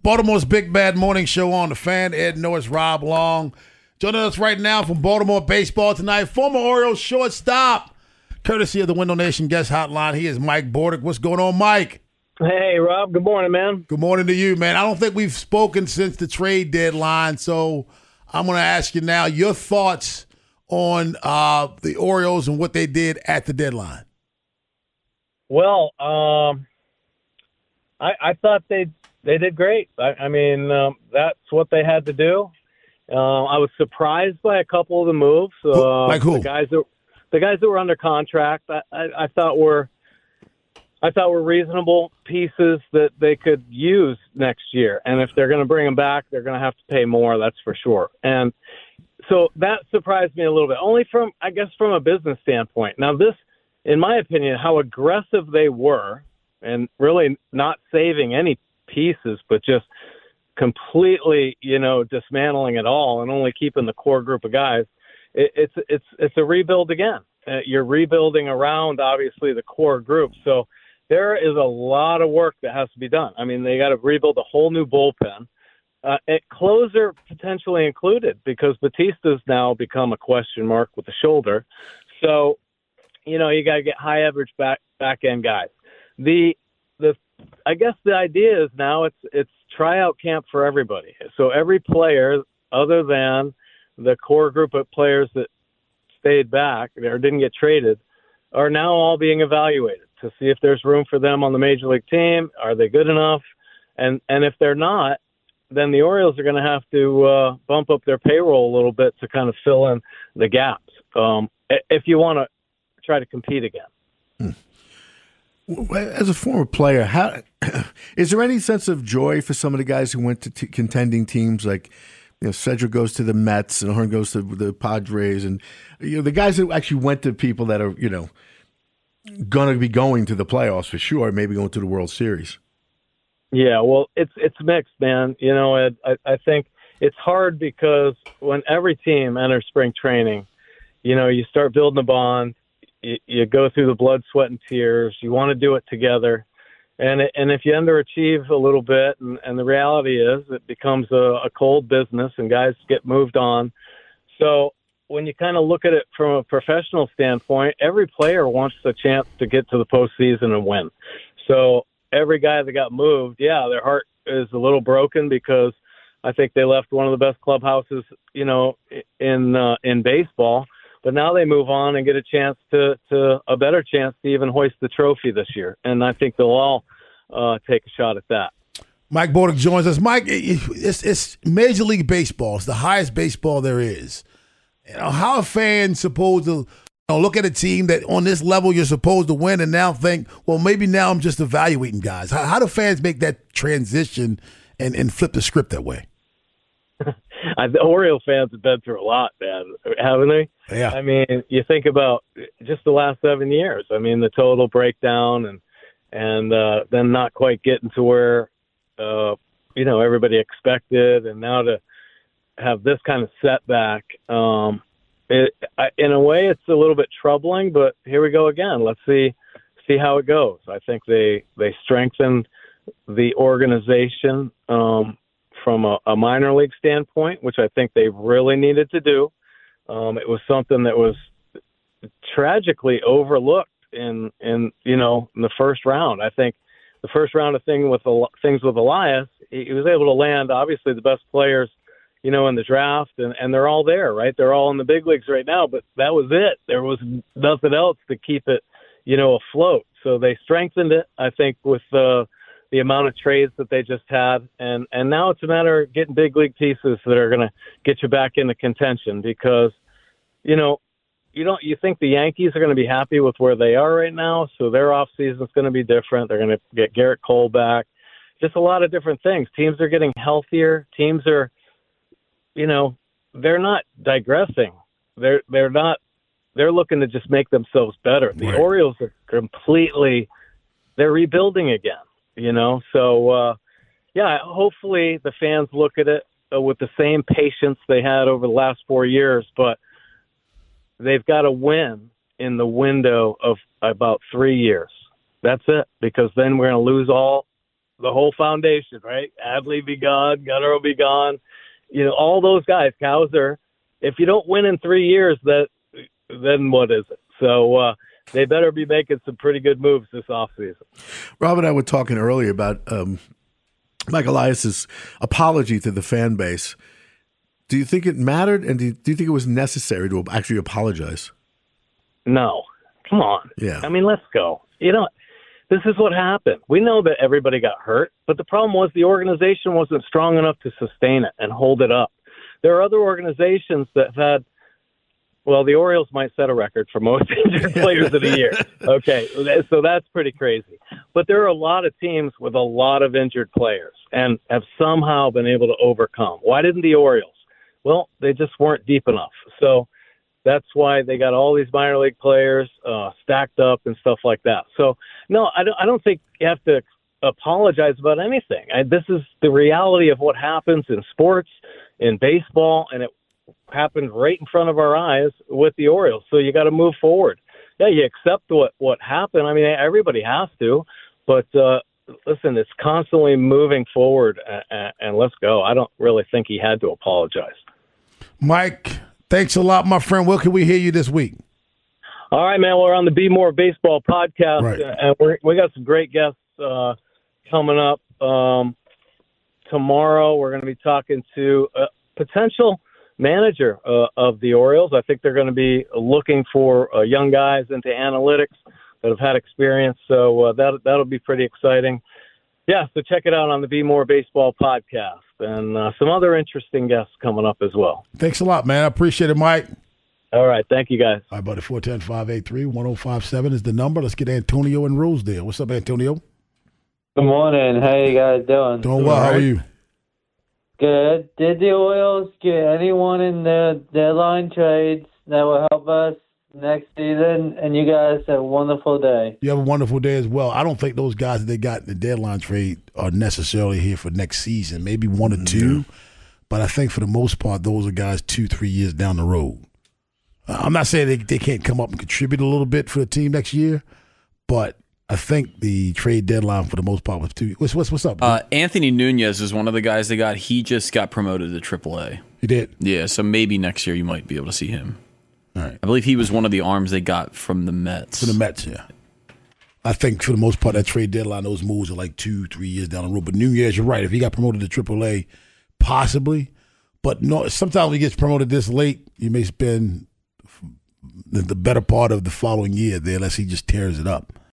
Baltimore's Big Bad Morning Show on the Fan. Ed Norris, Rob Long. Joining us right now from Baltimore Baseball tonight, former Orioles shortstop, courtesy of the Window Nation guest hotline. He is Mike Bordick. What's going on, Mike? Hey, Rob. Good morning, man. Good morning to you, man. I don't think we've spoken since the trade deadline, so I'm going to ask you now your thoughts on the Orioles and what they did at the deadline. Well, I thought they did great. I mean, that's what they had to do. I was surprised by a couple of the moves. Like who? The guys that were under contract, I thought were reasonable pieces that they could use next year. And if they're going to bring them back, they're going to have to pay more. That's for sure. And so that surprised me a little bit, only from a business standpoint. Now, this, in my opinion, how aggressive they were, and really not saving any pieces, but just completely, dismantling it all and only keeping the core group of guys. It's a rebuild again. You're rebuilding around, obviously, the core group. So there is a lot of work that has to be done. I mean, they got to rebuild a whole new bullpen. Closer potentially included, because Batista's now become a question mark with the shoulder. So, you got to get high average back end guys. I guess the idea is now it's tryout camp for everybody. So every player, other than the core group of players that stayed back or didn't get traded, are now all being evaluated to see if there's room for them on the major league team. Are they good enough? And if they're not, then the Orioles are going to have to bump up their payroll a little bit to kind of fill in the gaps if you want to try to compete again. As a former player, is there any sense of joy for some of the guys who went to contending teams like, Cedric goes to the Mets and Horn goes to the Padres, and the guys that actually went to people that are going to be going to the playoffs for sure, maybe going to the World Series? Yeah, well, it's mixed, man. I think it's hard because when every team enters spring training, you start building a bond. You go through the blood, sweat, and tears. You want to do it together. And if you underachieve a little bit, and the reality is it becomes a cold business and guys get moved on. So when you kind of look at it from a professional standpoint, every player wants a chance to get to the postseason and win. So every guy that got moved, their heart is a little broken because I think they left one of the best clubhouses, in baseball. But now they move on and get a chance to a better chance to even hoist the trophy this year. And I think they'll all take a shot at that. Mike Bordick joins us. Mike, it's Major League Baseball. It's the highest baseball there is. How are fans supposed to look at a team that on this level you're supposed to win and now think, well, maybe now I'm just evaluating guys? How do fans make that transition and flip the script that way? The Oriole fans have been through a lot, man, haven't they? Yeah. I mean, you think about just the last 7 years. I mean, the total breakdown and then not quite getting to where, everybody expected. And now to have this kind of setback, in a way, it's a little bit troubling, but here we go again. Let's see how it goes. I think they strengthened the organization, from a minor league standpoint, which I think they really needed to do. It was something that was tragically overlooked in the first round. I think the first round of things with Elias, he was able to land obviously the best players, in the draft, and they're all there, right? They're all in the big leagues right now, but that was it. There was nothing else to keep it, afloat. So they strengthened it, I think, with the amount of trades that they just had. And now it's a matter of getting big league pieces that are going to get you back into contention because, you think the Yankees are going to be happy with where they are right now. So their offseason is going to be different. They're going to get Garrett Cole back. Just a lot of different things. Teams are getting healthier. Teams are, they're not digressing. They're looking to just make themselves better. The Right. Orioles are they're rebuilding again. So hopefully the fans look at it with the same patience they had over the last 4 years, but they've got to win in the window of about 3 years. That's it, because then we're going to lose all the whole foundation, right? Adley be gone, Gunnar will be gone. All those guys, Cowser. If you don't win in 3 years, then what is it? So they better be making some pretty good moves this offseason. Rob and I were talking earlier about Mike Elias's apology to the fan base. Do you think it mattered, and do you think it was necessary to actually apologize? No. Come on. Yeah. I mean, let's go. This is what happened. We know that everybody got hurt, but the problem was the organization wasn't strong enough to sustain it and hold it up. There are other organizations that had, well, the Orioles might set a record for most injured players in a year. Okay, so that's pretty crazy. But there are a lot of teams with a lot of injured players and have somehow been able to overcome. Why didn't the Orioles? Well, they just weren't deep enough. So that's why they got all these minor league players stacked up and stuff like that. So, no, I don't think you have to apologize about anything. This is the reality of what happens in sports, in baseball, and it happened right in front of our eyes with the Orioles. So you got to move forward. Yeah, you accept what happened. I mean, everybody has to. But, listen, it's constantly moving forward, and let's go. I don't really think he had to apologize. Mike, thanks a lot, my friend. Where can we hear you this week? All right, man. We're on the Be More Baseball podcast, right. And we got some great guests coming up. Tomorrow we're going to be talking to a potential manager of the Orioles. I think they're going to be looking for young guys into analytics that have had experience, so that'll be pretty exciting. Yeah, so check it out on the Be More Baseball podcast, and some other interesting guests coming up as well. Thanks a lot, man. I appreciate it, Mike. All right, thank you, guys. All right, buddy, 410-583-1057 is the number. Let's get Antonio in Rosedale. What's up, Antonio? Good morning. How you guys doing? Doing well. How are you? Good. Did the Orioles get anyone in the deadline trades that will help us next season? And you guys have a wonderful day. You have a wonderful day as well. I don't think those guys that they got in the deadline trade are necessarily here for next season. Maybe one or two. But I think for the most part, those are guys 2-3 years down the road. I'm not saying they can't come up and contribute a little bit for the team next year, but I think the trade deadline for the most part was 2. What's up? Anthony Nunez is one of the guys they got. He just got promoted to AAA. He did? Yeah, so maybe next year you might be able to see him. All right. I believe he was one of the arms they got from the Mets. For the Mets, yeah. I think for the most part, that trade deadline, those moves are like 2-3 years down the road. But Nunez, you're right. If he got promoted to AAA, possibly. But no, sometimes he gets promoted this late, you may spend the better part of the following year there unless he just tears it up.